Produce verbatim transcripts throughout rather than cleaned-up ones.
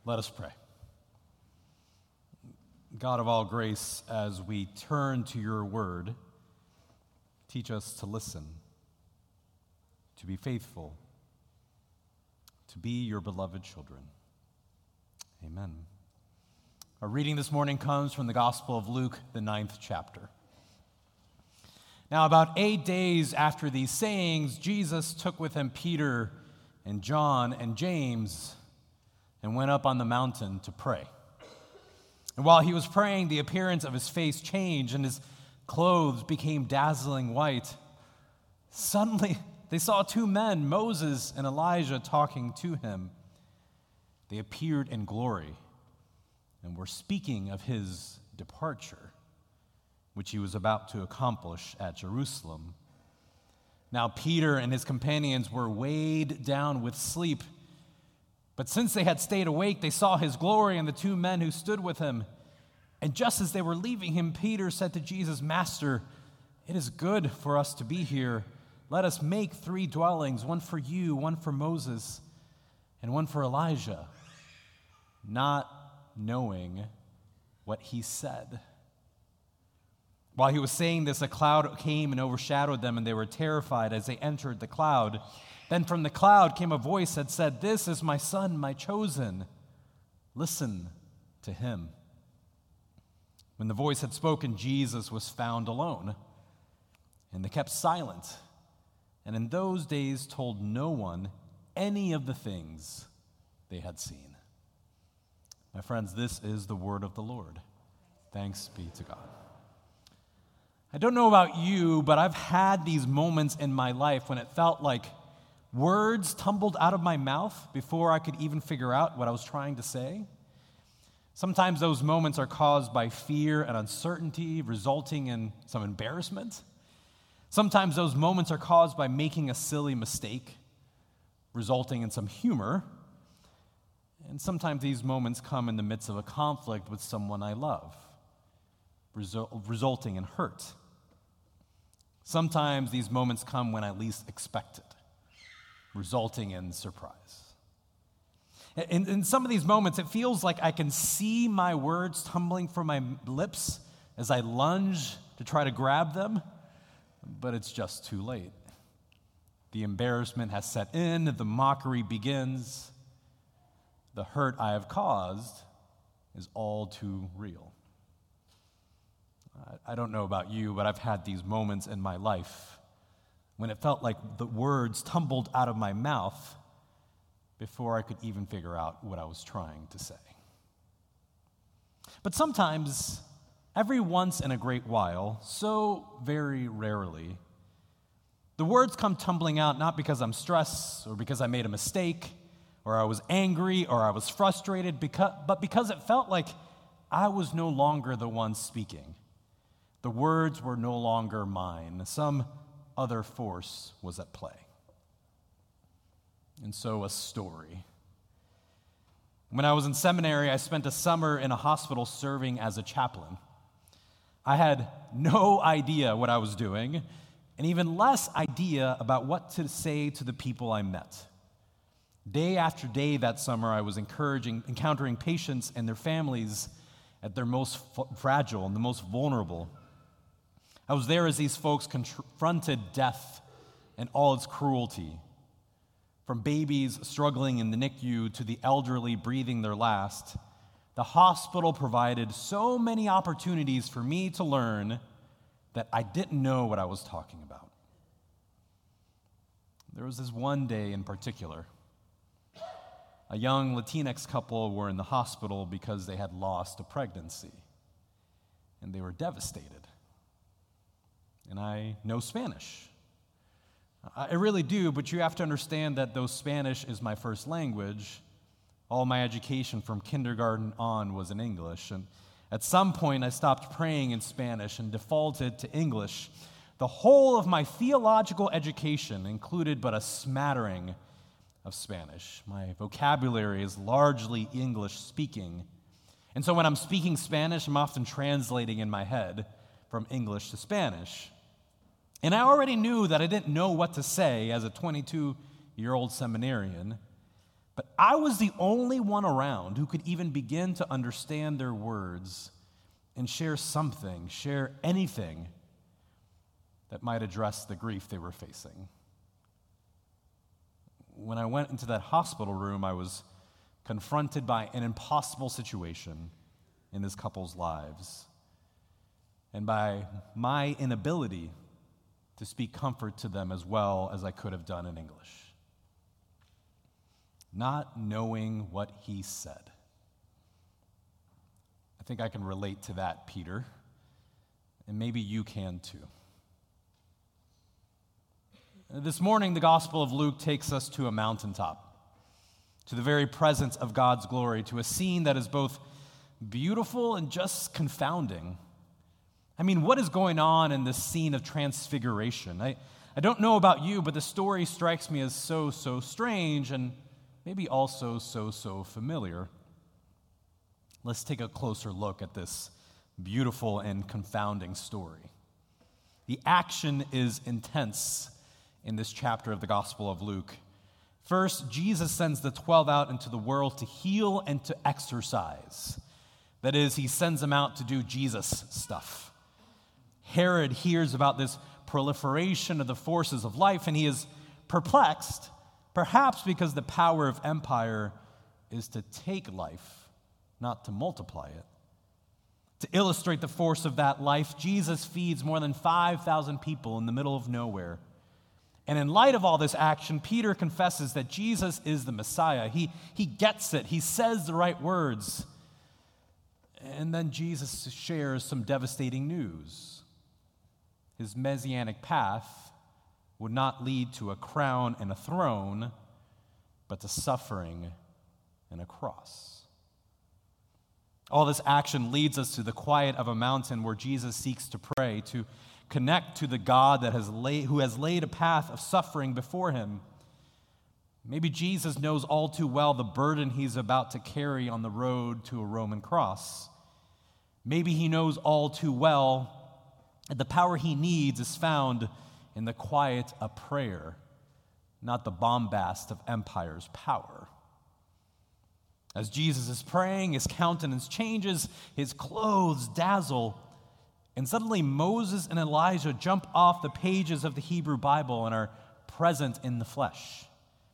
Let us pray. God of all grace, as we turn to your word, teach us to listen, to be faithful, to be your beloved children. Amen. Our reading this morning comes from the Gospel of Luke, the ninth chapter. Now, about eight days after these sayings, Jesus took with him Peter and John and James and went up on the mountain to pray. And while he was praying, the appearance of his face changed and his clothes became dazzling white. Suddenly, they saw two men, Moses and Elijah, talking to him. They appeared in glory and were speaking of his departure, which he was about to accomplish at Jerusalem. Now Peter and his companions were weighed down with sleep, but since they had stayed awake, they saw his glory and the two men who stood with him. And just as they were leaving him, Peter said to Jesus, "Master, it is good for us to be here. Let us make three dwellings, one for you, one for Moses, and one for Elijah," not knowing what he said. While he was saying this, a cloud came and overshadowed them, and they were terrified as they entered the cloud. Then from the cloud came a voice that said, "This is my son, my chosen. Listen to him." When the voice had spoken, Jesus was found alone, and they kept silent, and in those days told no one any of the things they had seen. My friends, this is the word of the Lord. Thanks be to God. I don't know about you, but I've had these moments in my life when it felt like words tumbled out of my mouth before I could even figure out what I was trying to say. Sometimes those moments are caused by fear and uncertainty, resulting in some embarrassment. Sometimes those moments are caused by making a silly mistake, resulting in some humor. And sometimes these moments come in the midst of a conflict with someone I love, result, resulting in hurt. Sometimes these moments come when I least expect it, resulting in surprise. In, in some of these moments, it feels like I can see my words tumbling from my lips as I lunge to try to grab them, but it's just too late. The embarrassment has set in, the mockery begins. The hurt I have caused is all too real. I, I don't know about you, but I've had these moments in my life when it felt like the words tumbled out of my mouth before I could even figure out what I was trying to say. But sometimes, every once in a great while, so very rarely, the words come tumbling out not because I'm stressed or because I made a mistake or I was angry or I was frustrated, because, but because it felt like I was no longer the one speaking. The words were no longer mine. Some other force was at play. And so a story. When I was in seminary, I spent a summer in a hospital serving as a chaplain. I had no idea what I was doing, and even less idea about what to say to the people I met. Day after day that summer, I was encouraging, encountering patients and their families at their most f- fragile and the most vulnerable. I was there as these folks confronted death and all its cruelty. From babies struggling in the N I C U to the elderly breathing their last, the hospital provided so many opportunities for me to learn that I didn't know what I was talking about. There was this one day in particular. A young Latinx couple were in the hospital because they had lost a pregnancy, and they were devastated. And I know Spanish. I really do, but you have to understand that though Spanish is my first language, all my education from kindergarten on was in English. And at some point, I stopped praying in Spanish and defaulted to English. The whole of my theological education included but a smattering of Spanish. My vocabulary is largely English speaking. And so when I'm speaking Spanish, I'm often translating in my head from English to Spanish. And I already knew that I didn't know what to say as a twenty-two-year-old seminarian, But I was the only one around who could even begin to understand their words and share something, share anything that might address the grief they were facing. When I went into that hospital room, I was confronted by an impossible situation in this couple's lives, and by my inability to speak comfort to them as well as I could have done in English. Not knowing what he said. I think I can relate to that, Peter, and maybe you can too. This morning, the Gospel of Luke takes us to a mountaintop, to the very presence of God's glory, to a scene that is both beautiful and just confounding. I mean, what is going on in this scene of transfiguration? I, I don't know about you, but the story strikes me as so, so strange and maybe also so, so familiar. Let's take a closer look at this beautiful and confounding story. The action is intense in this chapter of the Gospel of Luke. First, Jesus sends the twelve out into the world to heal and to exercise. That is, he sends them out to do Jesus stuff. Herod hears about this proliferation of the forces of life, and he is perplexed, perhaps because the power of empire is to take life, not to multiply it. To illustrate the force of that life, Jesus feeds more than five thousand people in the middle of nowhere. And in light of all this action, Peter confesses that Jesus is the Messiah. He, he gets it. He says the right words. And then Jesus shares some devastating news. His messianic path would not lead to a crown and a throne, but to suffering and a cross. All this action leads us to the quiet of a mountain where Jesus seeks to pray, to connect to the God that has laid, who has laid a path of suffering before him. Maybe Jesus knows all too well the burden he's about to carry on the road to a Roman cross. Maybe he knows all too well that the power he needs is found in the quiet of prayer, not the bombast of empire's power. As Jesus is praying, his countenance changes, his clothes dazzle, and suddenly Moses and Elijah jump off the pages of the Hebrew Bible and are present in the flesh.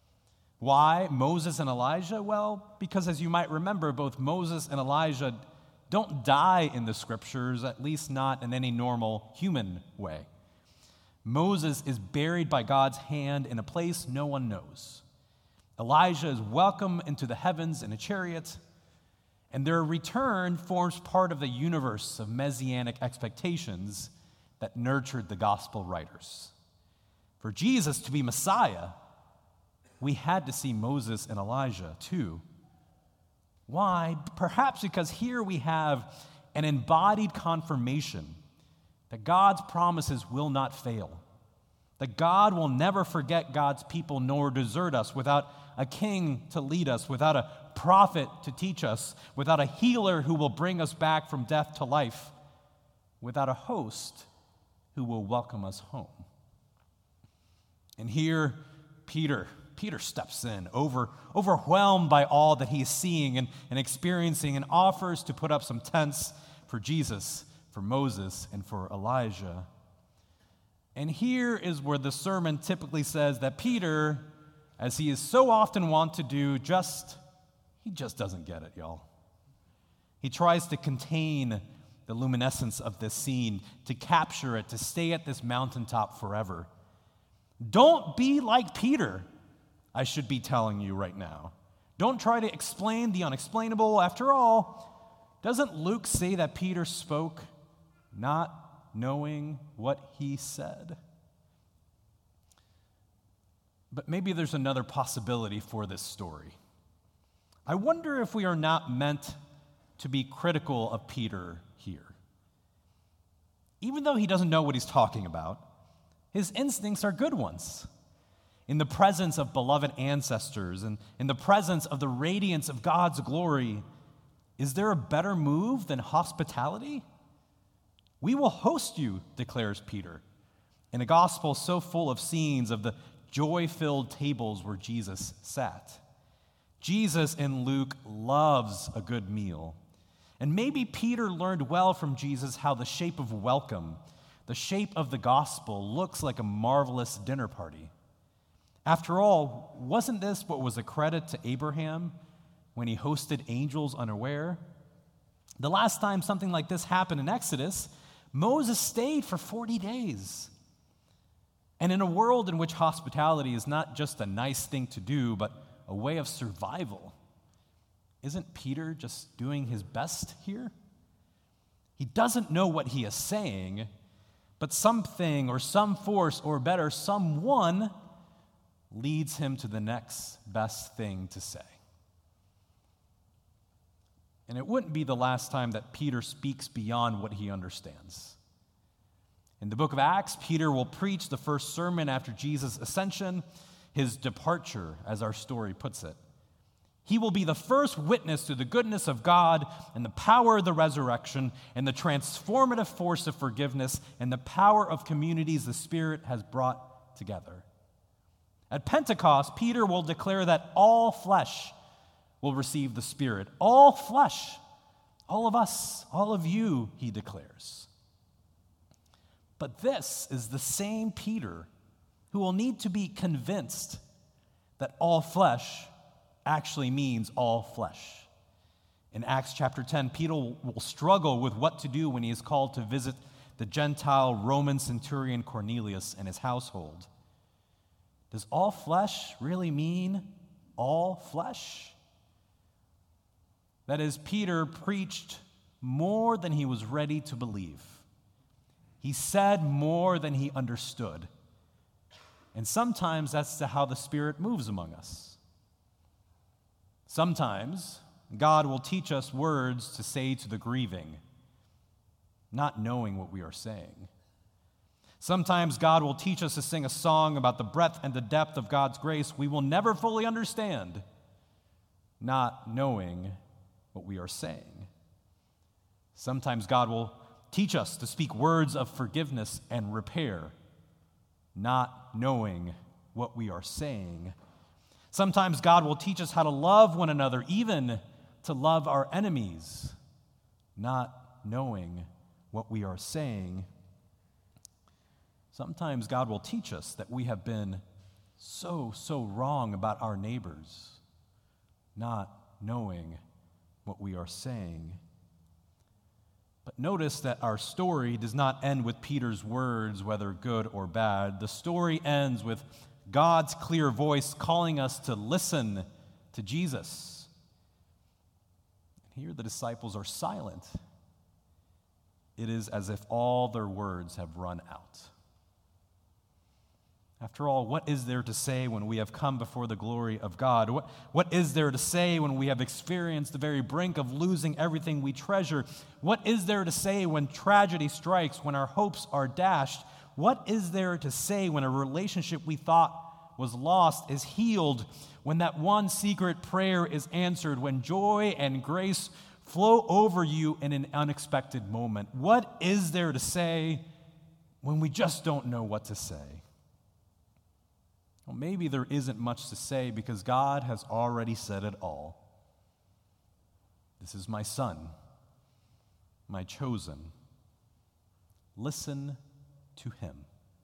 Why Moses and Elijah? Well, because as you might remember, both Moses and Elijah don't die in the scriptures, at least not in any normal human way. Moses is buried by God's hand in a place no one knows. Elijah is welcomed into the heavens in a chariot, and their return forms part of the universe of messianic expectations that nurtured the gospel writers. For Jesus to be Messiah, we had to see Moses and Elijah too. Why? Perhaps because here we have an embodied confirmation that God's promises will not fail, that God will never forget God's people nor desert us without a king to lead us, without a prophet to teach us, without a healer who will bring us back from death to life, without a host who will welcome us home. And here, Peter, Peter steps in, over, overwhelmed by all that he is seeing and, and experiencing, and offers to put up some tents for Jesus, for Moses, and for Elijah. And here is where the sermon typically says that Peter, as he is so often wont to do, just, he just doesn't get it, y'all. He tries to contain the luminescence of this scene, to capture it, to stay at this mountaintop forever. Don't be like Peter, I should be telling you right now. Don't try to explain the unexplainable. After all, doesn't Luke say that Peter spoke not knowing what he said? But maybe there's another possibility for this story. I wonder if we are not meant to be critical of Peter here. Even though he doesn't know what he's talking about, his instincts are good ones. In the presence of beloved ancestors and in the presence of the radiance of God's glory, is there a better move than hospitality? We will host you, declares Peter, in a gospel so full of scenes of the joy-filled tables where Jesus sat. Jesus in Luke loves a good meal. And maybe Peter learned well from Jesus how the shape of welcome, the shape of the gospel, looks like a marvelous dinner party. After all, wasn't this what was a credit to Abraham when he hosted angels unaware? The last time something like this happened in Exodus, Moses stayed for forty days. And in a world in which hospitality is not just a nice thing to do, but a way of survival, isn't Peter just doing his best here? He doesn't know what he is saying, but something or some force, or better, someone leads him to the next best thing to say. And it wouldn't be the last time that Peter speaks beyond what he understands. In the book of Acts, Peter will preach the first sermon after Jesus' ascension, his departure, as our story puts it. He will be the first witness to the goodness of God and the power of the resurrection and the transformative force of forgiveness and the power of communities the Spirit has brought together. At Pentecost, Peter will declare that all flesh will receive the Spirit. All flesh, all of us, all of you, he declares. But this is the same Peter who will need to be convinced that all flesh actually means all flesh. In Acts chapter ten, Peter will struggle with what to do when he is called to visit the Gentile Roman centurion Cornelius and his household. Does all flesh really mean all flesh? That is, Peter preached more than he was ready to believe. He said more than he understood. And sometimes that's how the Spirit moves among us. Sometimes God will teach us words to say to the grieving, not knowing what we are saying. Sometimes God will teach us to sing a song about the breadth and the depth of God's grace we will never fully understand, not knowing what we are saying. Sometimes God will teach us to speak words of forgiveness and repair, not knowing what we are saying. Sometimes God will teach us how to love one another, even to love our enemies, not knowing what we are saying. Sometimes God will teach us that we have been so, so wrong about our neighbors, not knowing what we are saying. But notice that our story does not end with Peter's words, whether good or bad. The story ends with God's clear voice calling us to listen to Jesus. And here the disciples are silent. It is as if all their words have run out. After all, what is there to say when we have come before the glory of God? What, what is there to say when we have experienced the very brink of losing everything we treasure? What is there to say when tragedy strikes, when our hopes are dashed? What is there to say when a relationship we thought was lost is healed, when that one secret prayer is answered, when joy and grace flow over you in an unexpected moment? What is there to say when we just don't know what to say? Well, maybe there isn't much to say because God has already said it all. This is my son, my chosen. Listen to him.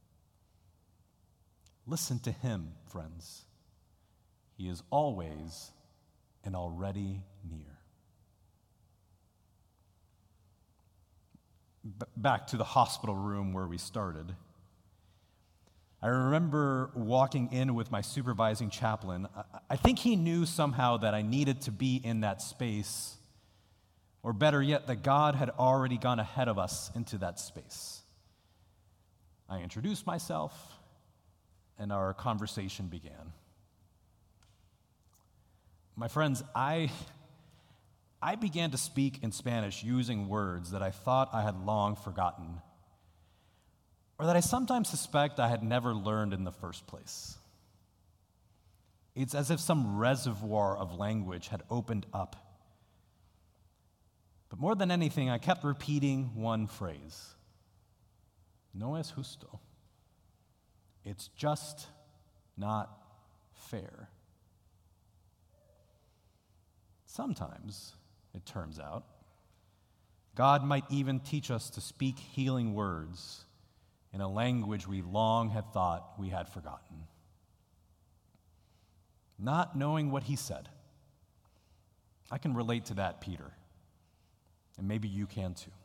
Listen to him, friends. He is always and already near. B- back to the hospital room where we started. I remember walking in with my supervising chaplain. I think he knew somehow that I needed to be in that space, or better yet, that God had already gone ahead of us into that space. I introduced myself, and our conversation began. My friends, I, I began to speak in Spanish using words that I thought I had long forgotten, or that I sometimes suspect I had never learned in the first place. It's as if some reservoir of language had opened up. But more than anything, I kept repeating one phrase. No es justo. It's just not fair. Sometimes, it turns out, God might even teach us to speak healing words in a language we long had thought we had forgotten. Not knowing what he said. I can relate to that, Peter, and maybe you can too.